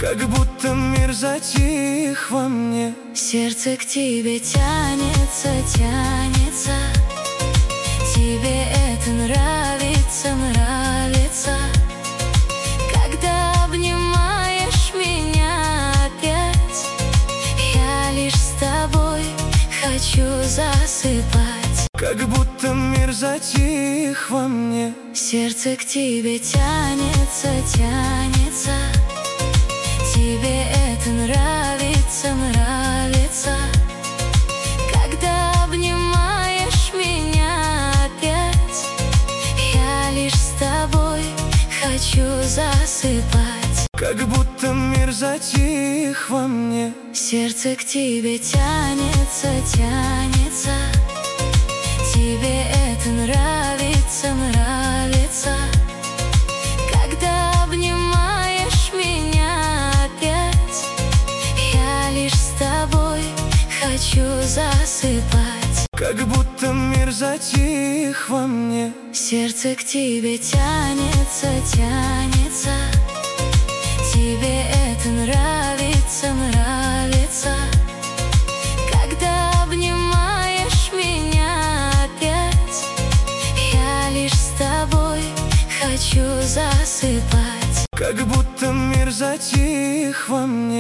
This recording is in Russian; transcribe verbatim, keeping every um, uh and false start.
Как будто мир затих во мне. Сердце к тебе тянется, тянется. Тебе это нравится, нравится. Когда обнимаешь меня опять, я лишь с тобой хочу засыпать. Как будто мир затих во мне. Сердце к тебе тянется, тянется. Тебе это нравится, нравится. Когда обнимаешь меня опять, я лишь с тобой хочу засыпать. Как будто мир затих во мне. Сердце к тебе тянется, тянется. Тебе это нравится, нравится. Когда обнимаешь меня опять, я лишь с тобой хочу засыпать. Как будто мир затих во мне. Сердце к тебе тянется, тянется. Тебе это нравится, нравится. Когда обнимаешь меня опять, я лишь с тобой хочу засыпать. Как будто мир затих во мне.